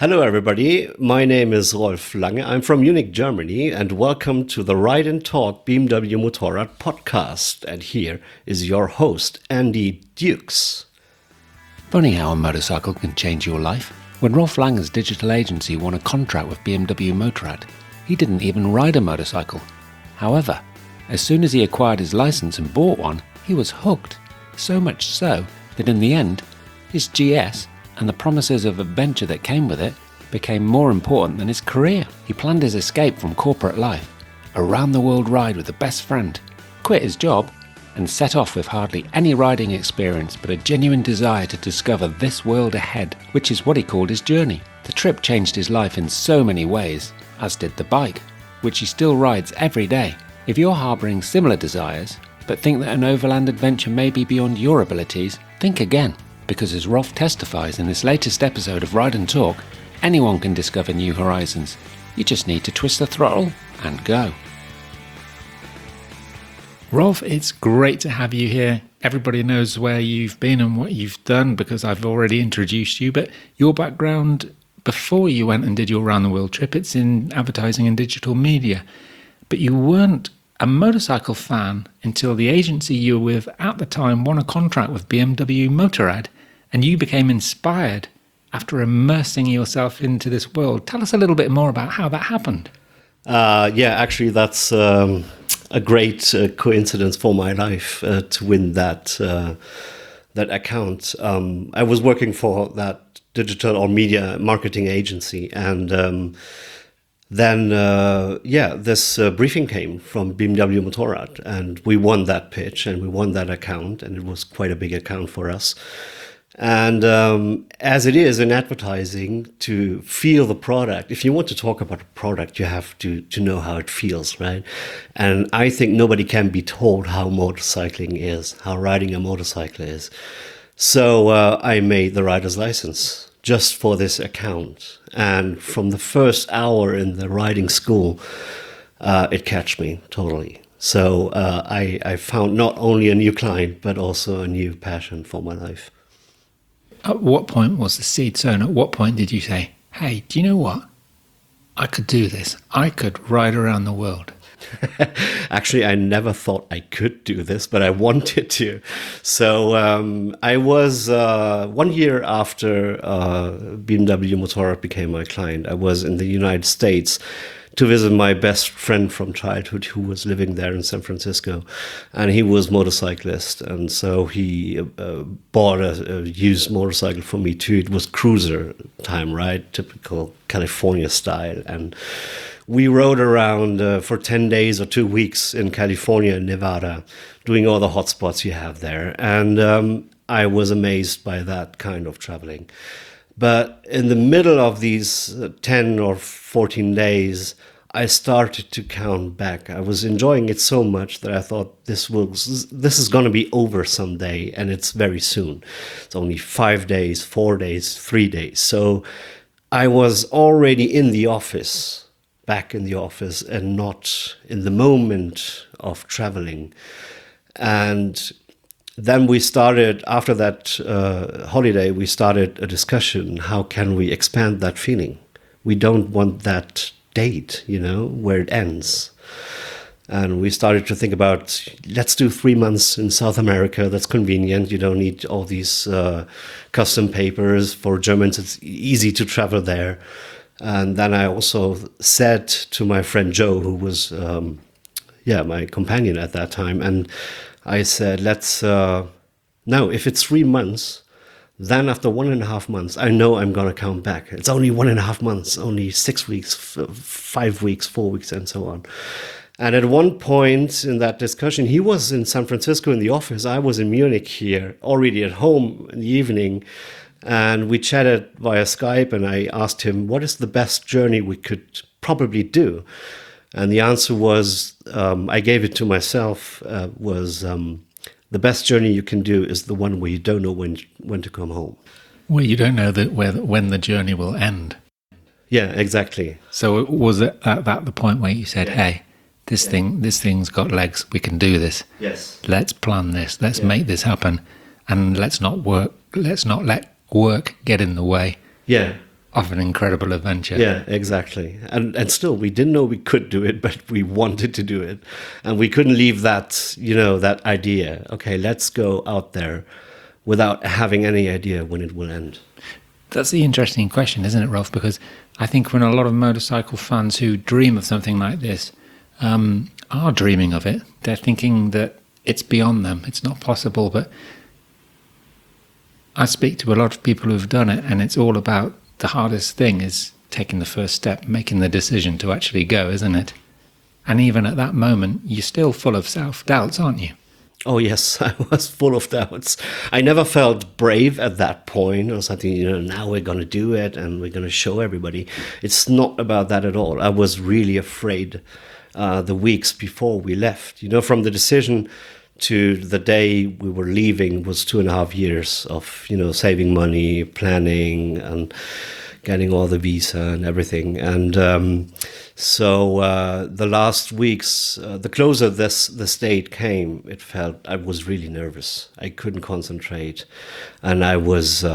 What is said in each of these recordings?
Hello, everybody. My name is Rolf Lange. I'm from Munich, Germany, and welcome to the Ride and Talk BMW Motorrad podcast. And here is your host, Andy Dukes. Funny how a motorcycle can change your life. When Rolf Lange's digital agency won a contract with BMW Motorrad, he didn't even ride a motorcycle. However, as soon as he acquired his license and bought one, he was hooked. So much so that in the end, his GS and the promises of adventure that came with it became more important than his career. He planned his escape from corporate life, a round-the-world ride with a best friend, quit his job, and set off with hardly any riding experience but a genuine desire to discover this world ahead, which is what he called his journey. The trip changed his life in so many ways, as did the bike, which he still rides every day. If you're harbouring similar desires, but think that an overland adventure may be beyond your abilities, think again. Because as Rolf testifies in this latest episode of Ride and Talk, anyone can discover new horizons. You just need to twist the throttle and go. Rolf, it's great to have you here. Everybody knows where you've been and what you've done because I've already introduced you, but your background before you went and did your round the world trip, it's in advertising and digital media. But you weren't a motorcycle fan until the agency you were with at the time won a contract with BMW Motorrad, and you became inspired after immersing yourself into this world. Tell us a little bit more about how that happened. Actually, that's a great coincidence for my life to win that account. I was working for that digital or media marketing agency, and then this briefing came from BMW Motorrad, and we won that pitch and we won that account, and it was quite a big account for us. And as it is in advertising, to feel the product, if you want to talk about a product, you have to know how it feels, right? And I think nobody can be told how motorcycling is, how riding a motorcycle is. So I made the rider's license just for this account. And from the first hour in the riding school, it catched me totally. So I found not only a new client, but also a new passion for my life. At what point was the seed sown? At what point did you say, hey, do you know what? I could do this. I could ride around the world. Actually, I never thought I could do this, but I wanted to. So I was 1 year after BMW Motorrad became my client. I was in the United States to visit my best friend from childhood who was living there in San Francisco, and he was motorcyclist, and so he bought a used motorcycle for me too. It was cruiser time, right? Typical California style, and we rode around for 10 days or 2 weeks in California and Nevada, doing all the hotspots you have there. And I was amazed by that kind of traveling. But in the middle of these 10 or 14 days, I started to count back. I was enjoying it so much that I thought this is going to be over someday, and it's very soon. It's only 5 days, 4 days, 3 days. So I was already in the office, back in the office, and not in the moment of traveling. And then we started, after that holiday, we started a discussion. How can we expand that feeling? We don't want that date, where it ends. And we started to think about, let's do 3 months in South America. That's convenient. You don't need all these custom papers. For Germans, it's easy to travel there. And then I also said to my friend Joe, who was my companion at that time, and I said, now, if it's 3 months, then after 1.5 months, I know I'm going to count back. It's only 1.5 months, only 6 weeks, 5 weeks, 4 weeks, and so on. And at one point in that discussion, he was in San Francisco in the office. I was in Munich here, already at home in the evening. And we chatted via Skype, and I asked him, what is the best journey we could probably do? And the answer was, I gave it to myself, the best journey you can do is the one where you don't know when to come home. Well, you don't know when the journey will end. Yeah, exactly. So was it at that the point where you said, hey, this thing's got legs, we can do this. Yes. Let's plan this, let's make this happen, and let's not let work get in the way. Yeah. of an incredible adventure. Yeah, exactly. And still, we didn't know we could do it, but we wanted to do it. And we couldn't leave that, that idea. Okay, let's go out there without having any idea when it will end. That's the interesting question, isn't it, Rolf? Because I think when a lot of motorcycle fans who dream of something like this are dreaming of it, they're thinking that it's beyond them. It's not possible. But I speak to a lot of people who've done it, and it's all about the hardest thing is taking the first step, making the decision to actually go, isn't it? And even at that moment, you're still full of self-doubts, aren't you? Oh, yes, I was full of doubts. I never felt brave at that point or something, now we're going to do it and we're going to show everybody. It's not about that at all. I was really afraid the weeks before we left. From the decision to the day we were leaving was 2.5 years of, saving money, planning, and getting all the visa and everything. And so the last weeks, the closer this date came, it felt I was really nervous. I couldn't concentrate, and I was,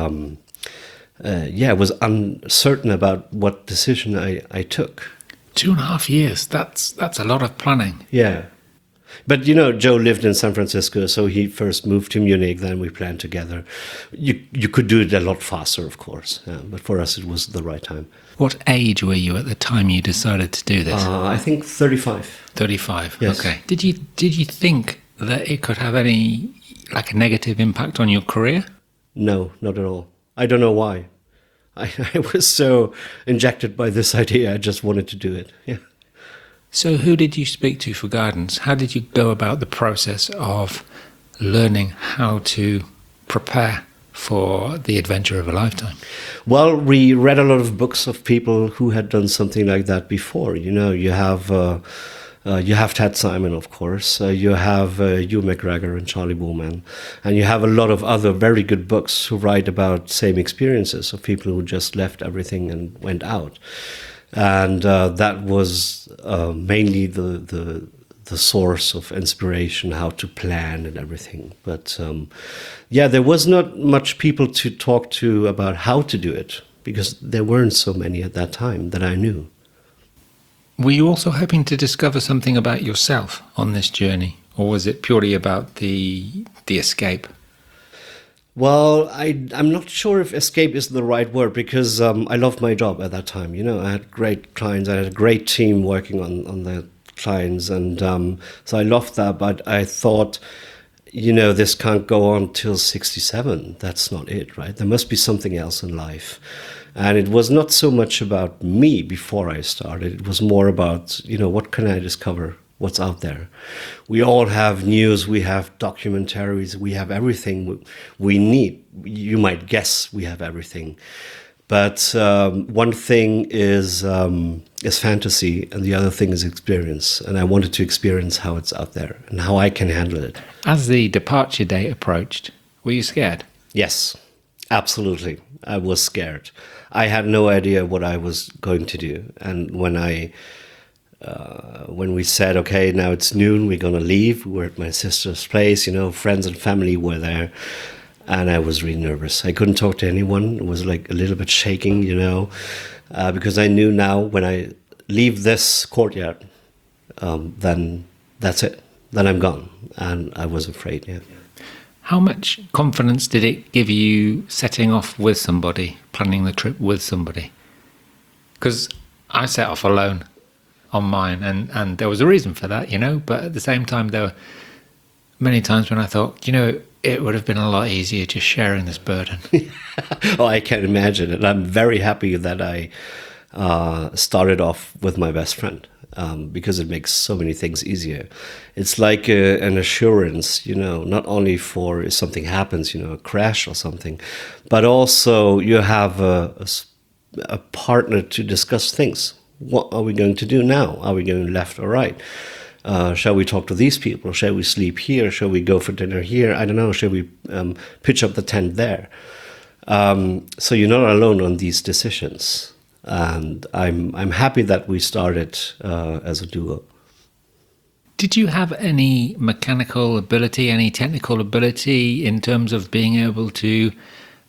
I was uncertain about what decision I took. 2.5 years. That's a lot of planning. Yeah. But, Joe lived in San Francisco, so he first moved to Munich, then we planned together. You could do it a lot faster, of course, but for us it was the right time. What age were you at the time you decided to do this? I think 35. 35, yes. Okay. Did you think that it could have any, like, a negative impact on your career? No, not at all. I don't know why. I was so injected by this idea, I just wanted to do it, yeah. So who did you speak to for guidance? How did you go about the process of learning how to prepare for the adventure of a lifetime? Well, we read a lot of books of people who had done something like that before. You have Ted Simon, of course. You have Hugh McGregor and Charlie Woolman. And you have a lot of other very good books who write about same experiences of people who just left everything and went out. And that was mainly the source of inspiration, how to plan and everything. But there was not much people to talk to about how to do it, because there weren't so many at that time that I knew. Were you also hoping to discover something about yourself on this journey, or was it purely about the escape? Well, I'm not sure if escape is the right word, because I loved my job at that time. I had great clients. I had a great team working on the clients. And so I loved that. But I thought, this can't go on till 67. That's not it, right? There must be something else in life. And it was not so much about me before I started. It was more about, what can I discover? What's out there? We all have news, we have documentaries, we have everything we need. You might guess we have everything. But one thing is fantasy, and the other thing is experience. And I wanted to experience how it's out there and how I can handle it. As the departure date approached, were you scared? Yes, absolutely. I was scared. I had no idea what I was going to do. And when we said, okay, now it's noon, we're going to leave, we were at my sister's place, friends and family were there, and I was really nervous. I couldn't talk to anyone. It was like a little bit shaking, because I knew now when I leave this courtyard, then that's it. Then I'm gone. And I was afraid, yeah. How much confidence did it give you setting off with somebody, planning the trip with somebody? Because I set off alone on mine, and there was a reason for that, but at the same time there were many times when I thought, it would have been a lot easier just sharing this burden. Oh, I can imagine it. I'm very happy that I started off with my best friend, because it makes so many things easier. It's like an assurance, not only for if something happens, a crash or something, but also you have a partner to discuss things. What are we going to do now? Are we going left or right? Shall we talk to these people? Shall we sleep here? Shall we go for dinner here? I don't know. Shall we pitch up the tent there? So you're not alone on these decisions. And I'm happy that we started as a duo. Did you have any mechanical ability, any technical ability in terms of being able to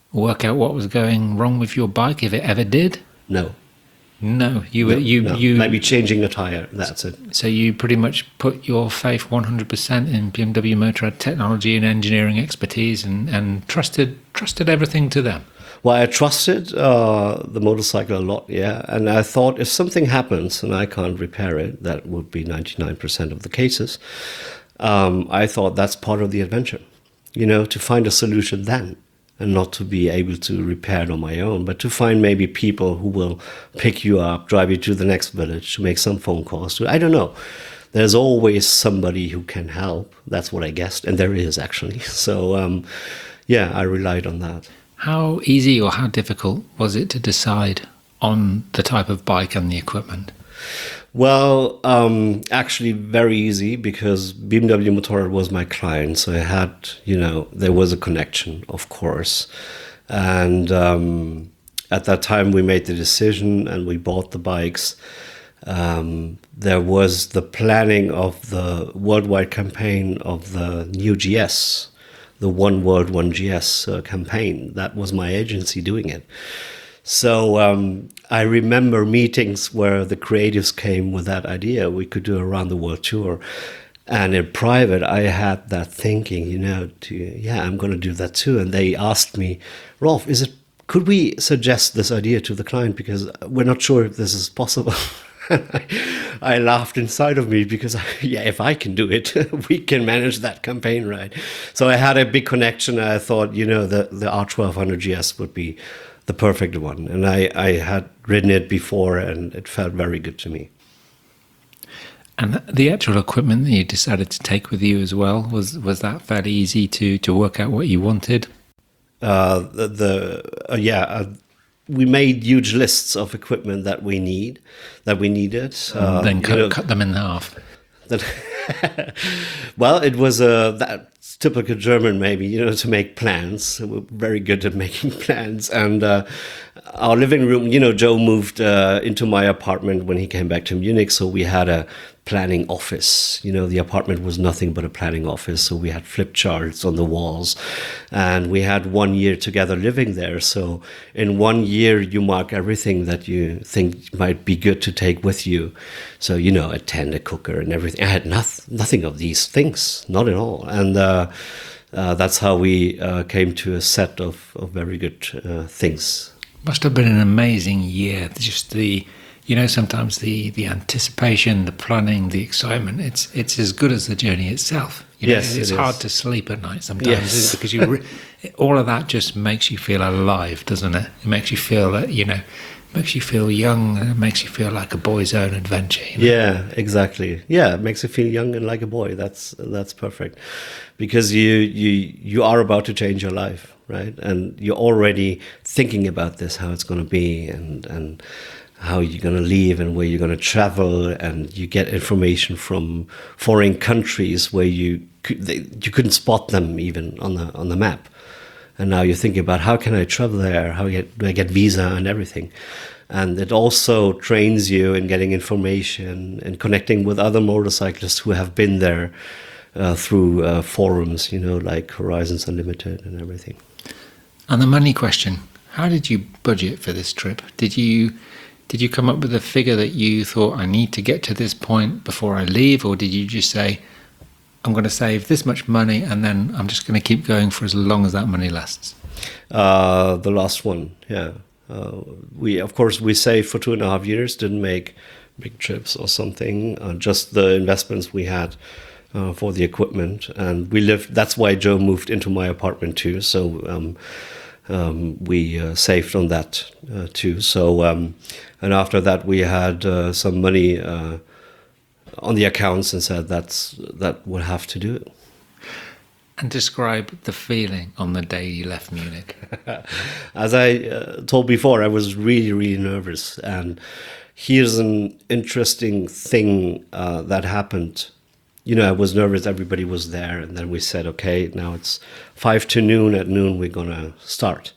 work out what was going wrong with your bike, if it ever did? No. No, No. you Maybe changing a tire. That's it. So you pretty much put your faith 100% in BMW Motorrad technology and engineering expertise, and trusted everything to them. Well, I trusted the motorcycle a lot, yeah. And I thought if something happens and I can't repair it, that would be 99% of the cases. I thought that's part of the adventure, to find a solution then, and not to be able to repair it on my own, but to find maybe people who will pick you up, drive you to the next village, to make some phone calls. I don't know. There's always somebody who can help. That's what I guessed. And there is, actually. So, I relied on that. How easy or how difficult was it to decide on the type of bike and the equipment? Well, actually very easy, because BMW Motorrad was my client. So I had, there was a connection, of course. And at that time we made the decision and we bought the bikes. There was the planning of the worldwide campaign of the new GS, the One World, One GS campaign. That was my agency doing it. So I remember meetings where the creatives came with that idea. We could do a round the world tour. And in private, I had that thinking, I'm going to do that too. And they asked me, Rolf, could we suggest this idea to the client? Because we're not sure if this is possible. I laughed inside of me, because if I can do it, we can manage that campaign, right? So I had a big connection. I thought, the R1200 GS would be the perfect one. And I had ridden it before and it felt very good to me. And the actual equipment that you decided to take with you as well, was that fairly easy to work out what you wanted? We made huge lists of equipment that we needed. Then cut them in half. Well, it was that's typical German, maybe, to make plans. We're very good at making plans. And our living room, Joe moved into my apartment when he came back to Munich. So we had a planning office. The apartment was nothing but a planning office. So we had flip charts on the walls. And we had 1 year together living there. So in 1 year, you mark everything that you think might be good to take with you. So, a tent, a cooker, and everything. I had nothing of these things, not at all. And that's how we came to a set of very good things. Must have been an amazing year. Just sometimes the anticipation, the planning, the excitement, it's as good as the journey itself. Yes, it's hard to sleep at night sometimes, isn't it? Because all of that just makes you feel alive, doesn't it? It makes you feel that, makes you feel young, and it makes you feel like a boy's own adventure. Yeah, exactly. Yeah, it makes you feel young and like a boy. That's perfect, because you are about to change your life, right? And you're already thinking about this, how it's going to be, and how you're going to live and where you're going to travel, and you get information from foreign countries where you couldn't spot them even on the map. And now you're thinking about, how can I travel there? How do I get visa and everything? And it also trains you in getting information and connecting with other motorcyclists who have been there through forums, like Horizons Unlimited and everything. And the money question, how did you budget for this trip? Did you come up with a figure that you thought, I need to get to this point before I leave? Or did you just say, I'm going to save this much money and then I'm just going to keep going for as long as that money lasts? The last one, yeah. We saved for 2.5 years, didn't make big trips or something, just the investments we had for the equipment. And we lived, that's why Joe moved into my apartment too. So we saved on that too. So, and after that we had some money on the accounts and said that we'll have to do it. And describe the feeling on the day you left Munich. As I told before, I was really, really nervous. And here's an interesting thing that happened. I was nervous, everybody was there. And then we said, okay, now it's 5 to noon. At noon, we're going to start.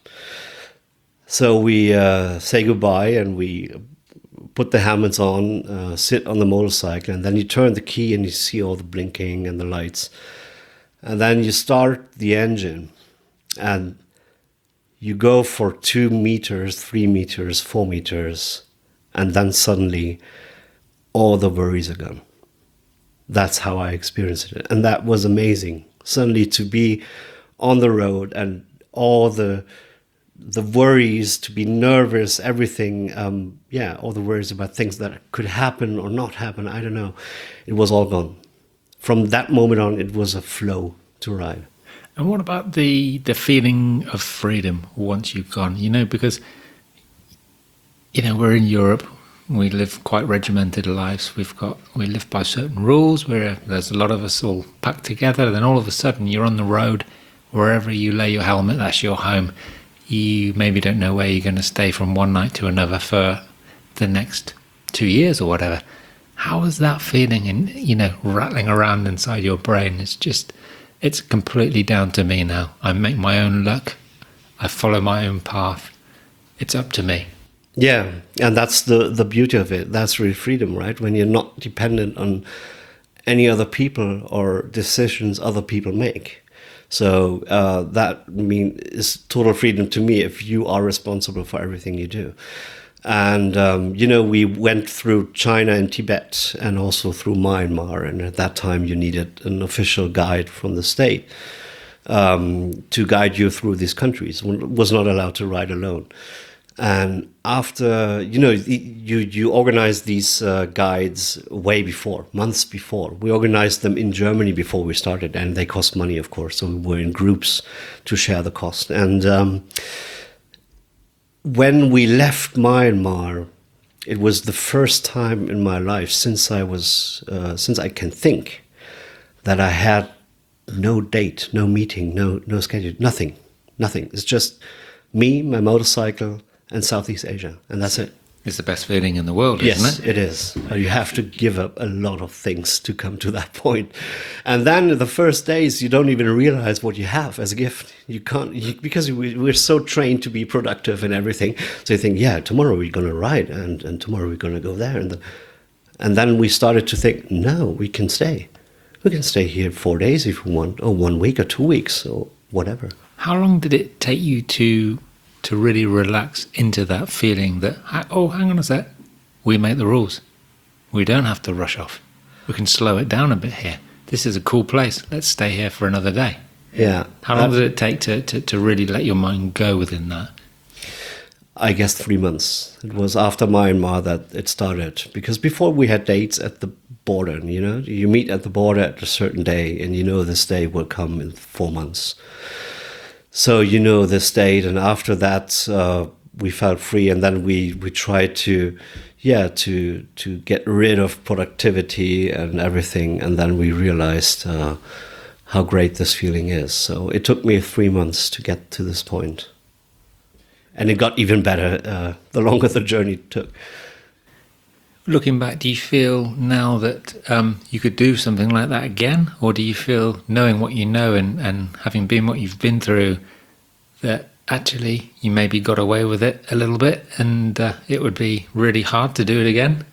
So we say goodbye and we put the helmets on, sit on the motorcycle, and then you turn the key and you see all the blinking and the lights. And then you start the engine and you go for 2 meters, 3 meters, 4 meters, and then suddenly all the worries are gone. That's how I experienced it. And that was amazing. Suddenly to be on the road and all the worries, to be nervous, everything, all the worries about things that could happen or not happen, I don't know. It was all gone. From that moment on, it was a flow to ride. And what about the feeling of freedom once you've gone? Because, we're in Europe. We live quite regimented lives. We live by certain rules where there's a lot of us all packed together. Then all of a sudden you're on the road. Wherever you lay your helmet, that's your home. You maybe don't know where you're going to stay from one night to another for the next 2 years or whatever. How is that feeling and, rattling around inside your brain? It's completely down to me now. I make my own luck. I follow my own path. It's up to me. Yeah, and that's the beauty of it. That's really freedom, right? When you're not dependent on any other people or decisions other people make. So that is total freedom to me if you are responsible for everything you do. And, we went through China and Tibet and also through Myanmar. And at that time, you needed an official guide from the state to guide you through these countries. One was not allowed to ride alone. And after, you organize these guides way before, months before. We organized them in Germany before we started, and they cost money, of course. So we were in groups to share the cost. And when we left Myanmar, it was the first time in my life since I can think, that I had no date, no meeting, no schedule, nothing. It's just me, my motorcycle, and Southeast Asia, and that's it. It's the best feeling in the world, isn't it? Yes, it is. You have to give up a lot of things to come to that point. And then the first days, you don't even realize what you have as a gift. You can't, because we're so trained to be productive and everything. So you think, tomorrow we're going to ride, and tomorrow we're going to go there. And then we started to think, no, we can stay. We can stay here 4 days if we want, or 1 week or 2 weeks, or whatever. How long did it take you to really relax into that feeling that, hang on a sec, we make the rules. We don't have to rush off. We can slow it down a bit here. This is a cool place. Let's stay here for another day. Yeah. How long did it take to really let your mind go within that? I guess 3 months. It was after Myanmar that it started. Because before we had dates at the border, you meet at the border at a certain day, and this day will come in 4 months. So this date, and after that we felt free, and then we tried to get rid of productivity and everything, and then we realized how great this feeling is. So it took me 3 months to get to this point, and it got even better the longer the journey took. Looking back, do you feel now that you could do something like that again? Or do you feel, knowing what you know and having been what you've been through, that actually you maybe got away with it a little bit and it would be really hard to do it again?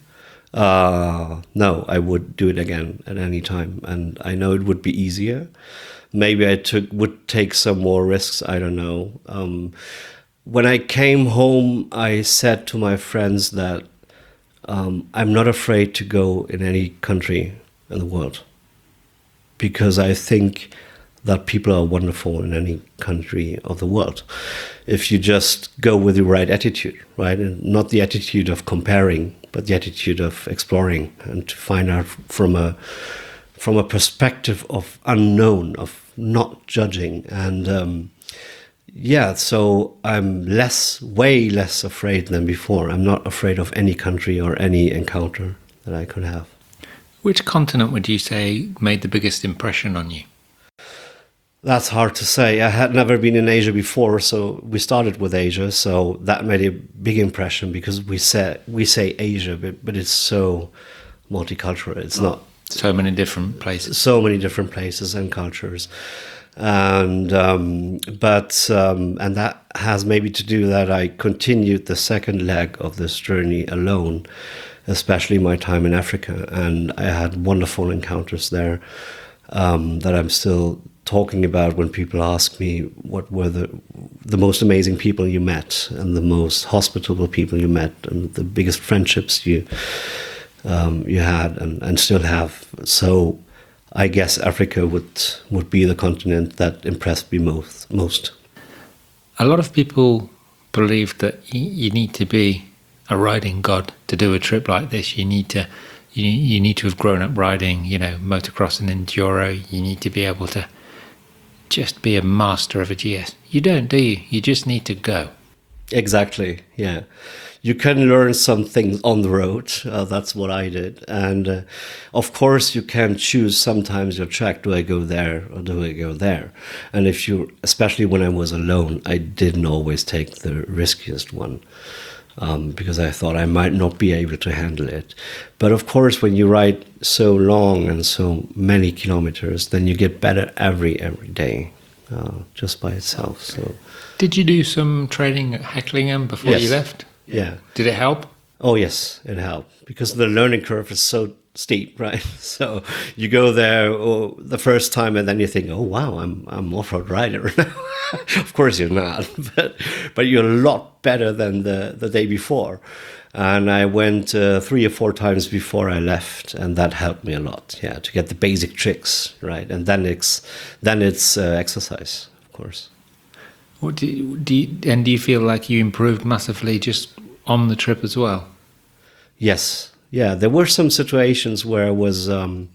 No, I would do it again at any time. And I know it would be easier. Maybe would take some more risks, I don't know. When I came home, I said to my friends that I'm not afraid to go in any country in the world, because I think that people are wonderful in any country of the world if you just go with the right attitude, right? And not the attitude of comparing, but the attitude of exploring and to find out from a perspective of unknown, of not judging. And so I'm way less afraid than before. I'm not afraid of any country or any encounter that I could have. Which continent would you say made the biggest impression on you? That's hard to say. I had never been in Asia before, so we started with Asia. So that made a big impression, because we say Asia, but it's so multicultural. It's not so many different places. So many different places and cultures. And that has maybe to do that I continued the second leg of this journey alone, especially my time in Africa, and I had wonderful encounters there that I'm still talking about when people ask me what were the most amazing people you met and the most hospitable people you met and the biggest friendships you had and still have. So I guess Africa would be the continent that impressed me most. A lot of people believe that you need to be a riding god to do a trip like this. You need to have grown up riding, motocross and enduro. You need to be able to just be a master of a GS. You don't, do you? You just need to go. Exactly, yeah. You can learn some things on the road. That's what I did. And of course, you can choose sometimes your track. Do I go there or do I go there? And especially when I was alone, I didn't always take the riskiest one because I thought I might not be able to handle it. But of course, when you ride so long and so many kilometers, then you get better every day just by itself. So, did you do some training at Hecklinghem before you left? Yeah. Did it help? Oh, yes, it helped because the learning curve is so steep, right? So you go there the first time and then you think, oh, wow, I'm off-road rider now. Of course you're not, but you're a lot better than the day before. And I went 3 or 4 times before I left, and that helped me a lot, to get the basic tricks, right? And then it's exercise, of course. What do you feel like you improved massively just on the trip as well? Yes. Yeah, there were some situations where I was,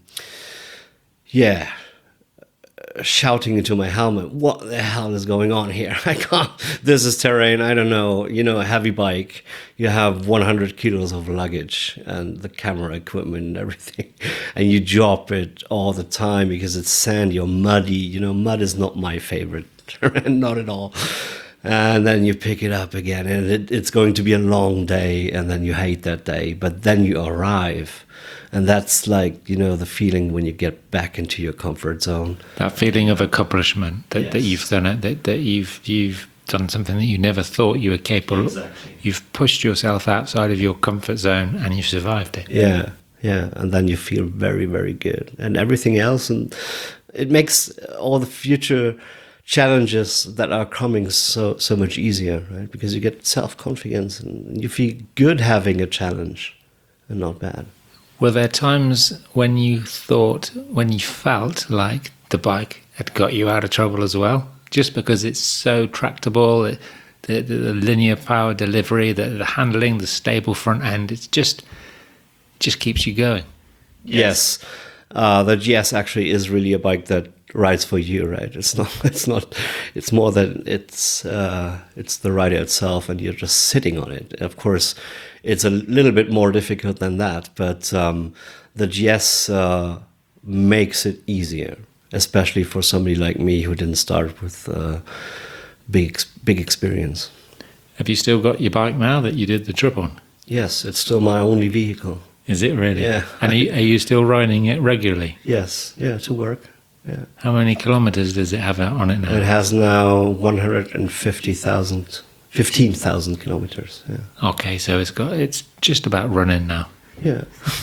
shouting into my helmet, what the hell is going on here? I can't, this is terrain, I don't know, a heavy bike, you have 100 kilos of luggage and the camera equipment and everything, and you drop it all the time because it's sandy or muddy, mud is not my favorite, not at all. And then you pick it up again and it's going to be a long day and then you hate that day, but then you arrive. And that's like, the feeling when you get back into your comfort zone. That feeling of accomplishment that you've done it, that you've done something that you never thought you were capable of. Exactly. You've pushed yourself outside of your comfort zone and you've survived it. Yeah. And then you feel very, very good. And everything else, and it makes all the future challenges that are coming so much easier, right? Because you get self-confidence and you feel good having a challenge and not bad. Were there times when you felt like the bike had got you out of trouble as well? Just because it's so tractable, the linear power delivery, the handling, the stable front end, it's just keeps you going. Yes. The GS actually is really a bike that rides for you, right? It's more than it's the rider itself and you're just sitting on it. Of course, it's a little bit more difficult than that, but the GS makes it easier, especially for somebody like me who didn't start with big experience. Have you still got your bike now that you did the trip on? Yes, it's still my only vehicle. Is it really? Yeah. And are you still riding it regularly? Yes, to work. Yeah. How many kilometers does it have on it now? It has now 15,000 kilometers. Yeah. Okay, so it's just about running now. Yeah.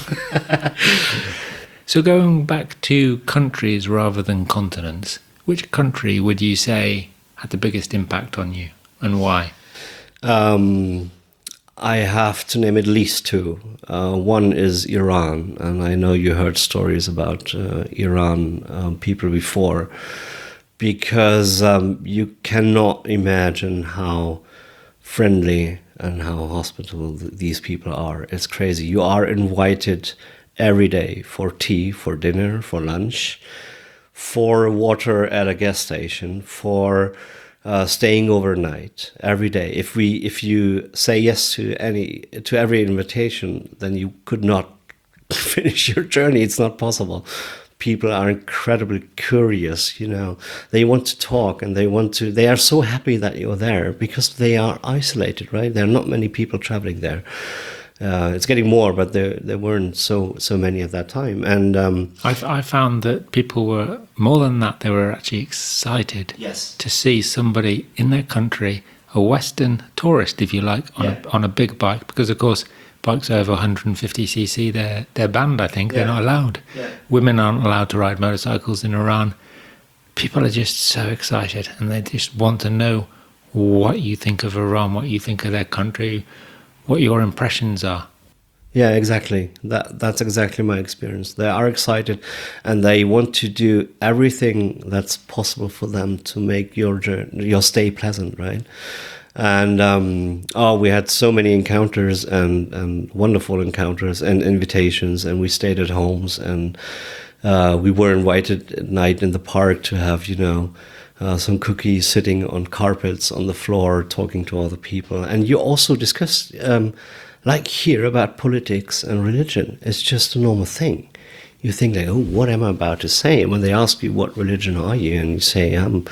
So going back to countries rather than continents, which country would you say had the biggest impact on you and why? I have to name at least 2. One is Iran, and I know you heard stories about Iran people before, because you cannot imagine how friendly and how hospitable these people are. It's crazy. You are invited every day for tea, for dinner, for lunch, for water at a gas station, for staying overnight every day. If you say yes to every invitation, then you could not finish your journey. It's not possible. People are incredibly curious, they want to talk and they are so happy that you're there because they are isolated, right? There are not many people traveling there. It's getting more, but there weren't so many at that time. And I found that people were, more than that, they were actually excited to see somebody in their country, a Western tourist, if you like, on a big bike, because of course bikes over 150cc, they're banned, I think. They're not allowed. Women aren't allowed to ride motorcycles in Iran. people are just so excited and they just want to know what you think of Iran, what you think of their country, what your impressions are. Yeah, exactly. That's exactly my experience. They are excited, and they want to do everything that's possible for them to make your stay pleasant, right? And we had so many encounters and wonderful encounters and invitations, and we stayed at homes, and we were invited at night in the park to have, some cookies, sitting on carpets on the floor, talking to other people. And you also discuss, like here, about politics and religion. It's just a normal thing. You think like, oh, what am I about to say? And when they ask you, what religion are you? And you say, I'm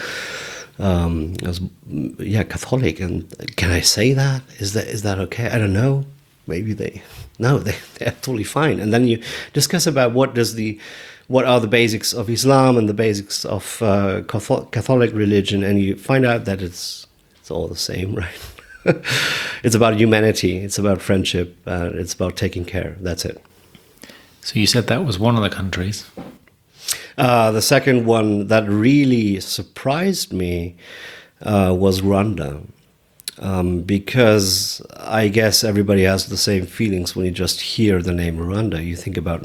Catholic. And can I say that? Is that okay? I don't know. Maybe they're totally fine. And then you discuss about what are the basics of Islam and the basics of Catholic religion, and you find out that it's all the same, right? It's about humanity, it's about friendship, it's about taking care. That's it. So you said that was one of the countries. The second one that really surprised me was Rwanda. Because I guess everybody has the same feelings when you just hear the name Rwanda. You think about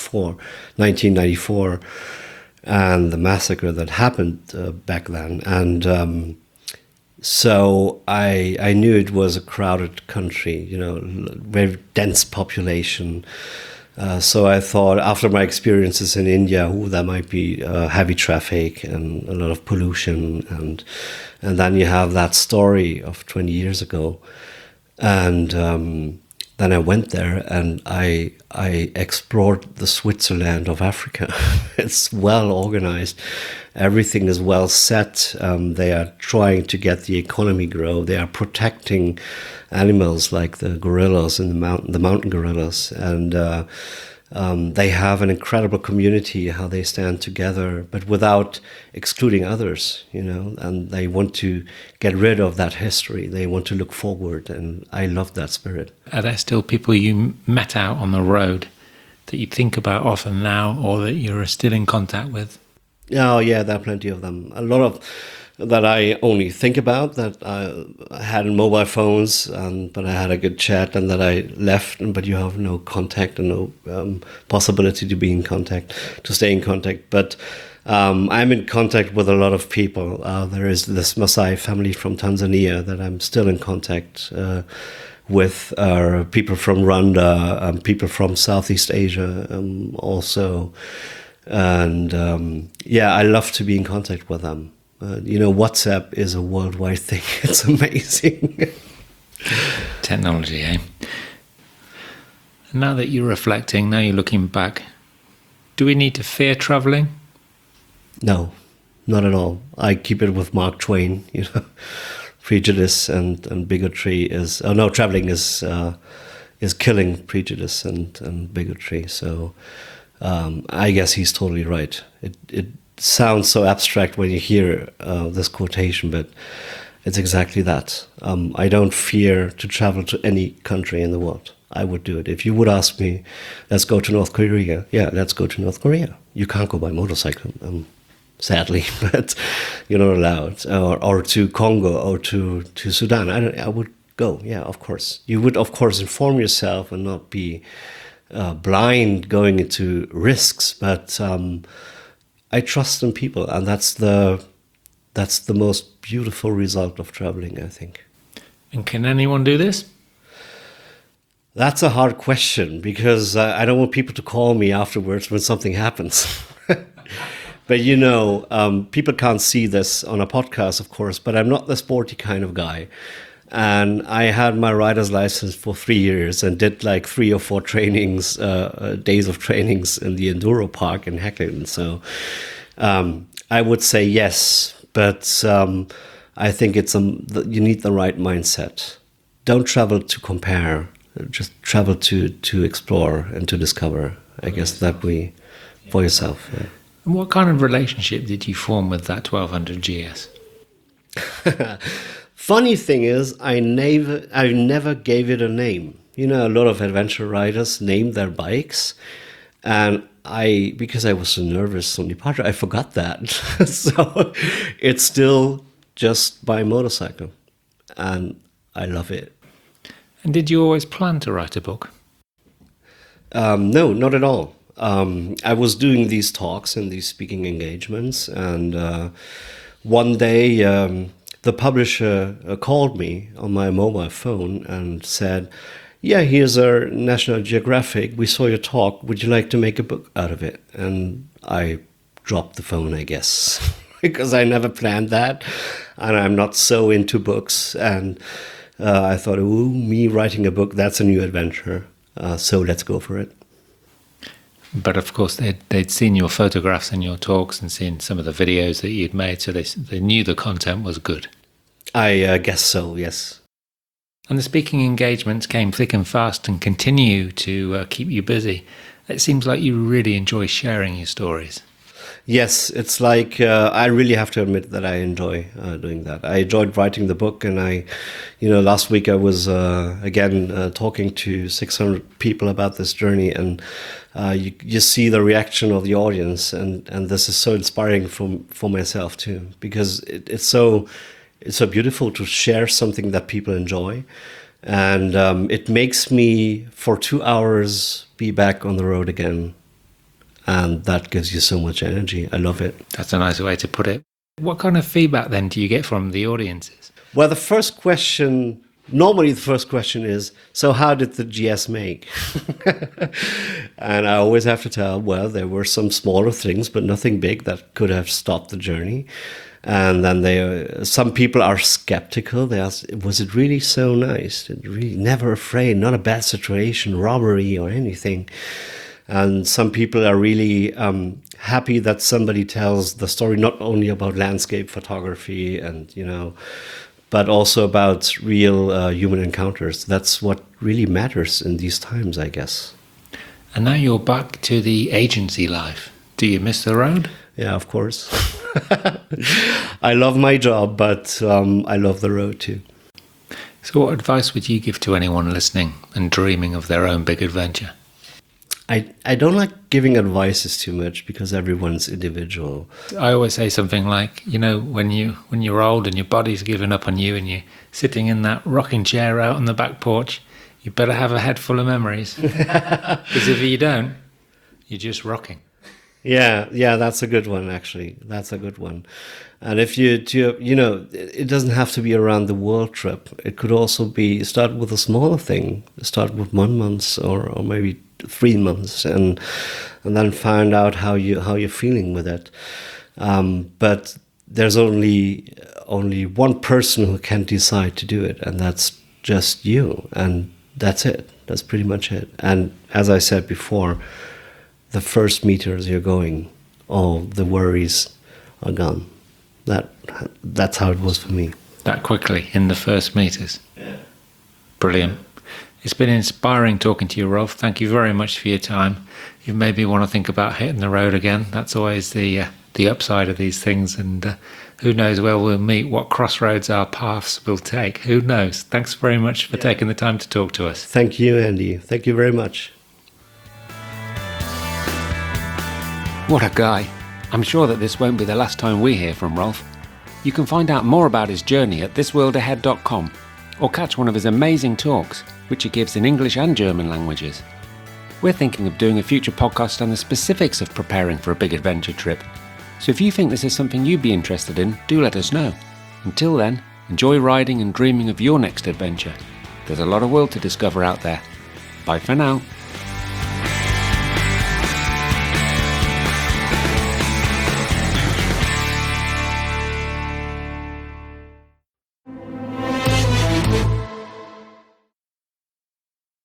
1994 and the massacre that happened back then. And so I knew it was a crowded country, very dense population. So I thought, after my experiences in India, there might be heavy traffic and a lot of pollution, and then you have that story of 20 years ago, and then I went there and I explored the Switzerland of Africa. It's well organized. Everything is well set. They are trying to get the economy grow. They are protecting animals like the gorillas in the mountain gorillas, and they have an incredible community, how they stand together, but without excluding others, and they want to get rid of that history. They want to look forward, and I love that spirit. Are there still people you met out on the road that you think about often now, or that you're still in contact with? Oh, yeah, there are plenty of them. A lot of that I only think about, that I had in mobile phones, but I had a good chat, and that I left, but you have no contact and no possibility to be in contact, to stay in contact. But I'm in contact with a lot of people. There is this Maasai family from Tanzania that I'm still in contact with, people from Rwanda, people from Southeast Asia also. And I love to be in contact with them. WhatsApp is a worldwide thing. It's amazing. Technology, eh? Now that you're reflecting, now you're looking back, do we need to fear traveling? No, not at all. I keep it with Mark Twain, prejudice and bigotry traveling is killing prejudice and bigotry. So I guess he's totally right. It sounds so abstract when you hear this quotation, but it's exactly that. I don't fear to travel to any country in the world. I would do it. If you would ask me, let's go to North Korea. Yeah, let's go to North Korea. You can't go by motorcycle, sadly, but you're not allowed. Or to Congo or to Sudan. I would go. Yeah, of course. You would, of course, inform yourself and not be blind going into risks. But I trust in people, and that's the most beautiful result of traveling, I think. And can anyone do this? That's a hard question, because I don't want people to call me afterwards when something happens. But people can't see this on a podcast, of course, but I'm not the sporty kind of guy. And I had my rider's license for 3 years and did like 3 or 4 trainings, days of trainings in the Enduro Park in Hecklen. So I would say yes, but I think you need the right mindset. Don't travel to compare, just travel to explore and to discover. I guess that way for yourself. Yeah. And what kind of relationship did you form with that 1200 GS? Funny thing is, I never gave it a name. A lot of adventure riders name their bikes, and because I was so nervous on departure, I forgot that. So it's still just my motorcycle, and I love it. And did you always plan to write a book? No, not at all. I was doing these talks and these speaking engagements, and one day the publisher called me on my mobile phone and said, "Yeah, here's our National Geographic. We saw your talk. Would you like to make a book out of it?" And I dropped the phone, I guess, because I never planned that, and I'm not so into books. And I thought, ooh, me writing a book, that's a new adventure. So let's go for it. But of course, they'd seen your photographs and your talks and seen some of the videos that you'd made, so they knew the content was good. I guess so, yes. And the speaking engagements came thick and fast and continue to keep you busy. It seems like you really enjoy sharing your stories. Yes, it's like I really have to admit that I enjoy doing that. I enjoyed writing the book, and last week I was again talking to 600 people about this journey, and you see the reaction of the audience, and this is so inspiring for myself too, because it's so beautiful to share something that people enjoy, and it makes me for 2 hours be back on the road again. And that gives you so much energy. I love it. That's a nice way to put it. What kind of feedback then do you get from the audiences? Well, normally the first question is, so how did the GS make? And I always have to tell, well, there were some smaller things, but nothing big that could have stopped the journey. And then some people are skeptical. They ask, was it really so nice? Really never afraid, not a bad situation, robbery or anything. And some people are really happy that somebody tells the story not only about landscape photography and, but also about real human encounters. That's what really matters in these times, I guess. And now you're back to the agency life. Do you miss the road? Yeah, of course. I love my job, but I love the road too. So what advice would you give to anyone listening and dreaming of their own big adventure? I don't like giving advices too much because everyone's individual. I always say something like, when you're old and your body's given up on you and you're sitting in that rocking chair out on the back porch, you better have a head full of memories. Because if you don't, you're just rocking. Yeah, that's a good one, actually. That's a good one. And if it doesn't have to be a round the world trip. It could also start with a smaller thing. Start with 1 month or maybe 3 months, and then find out how you're feeling with it. But there's only one person who can decide to do it, and that's just you. And that's it. That's pretty much it. And as I said before, the first meters you're going, all the worries are gone. That's how it was for me. That quickly in the first meters. Yeah. Brilliant. It's been inspiring talking to you, Rolf. Thank you very much for your time. You've made me want to think about hitting the road again. That's always the upside of these things. And who knows where we'll meet, what crossroads our paths will take. Who knows? Thanks very much for taking the time to talk to us. Thank you, Andy. Thank you very much. What a guy. I'm sure that this won't be the last time we hear from Rolf. You can find out more about his journey at thisworldahead.com or catch one of his amazing talks, which he gives in English and German languages. We're thinking of doing a future podcast on the specifics of preparing for a big adventure trip. So if you think this is something you'd be interested in, do let us know. Until then, enjoy riding and dreaming of your next adventure. There's a lot of world to discover out there. Bye for now.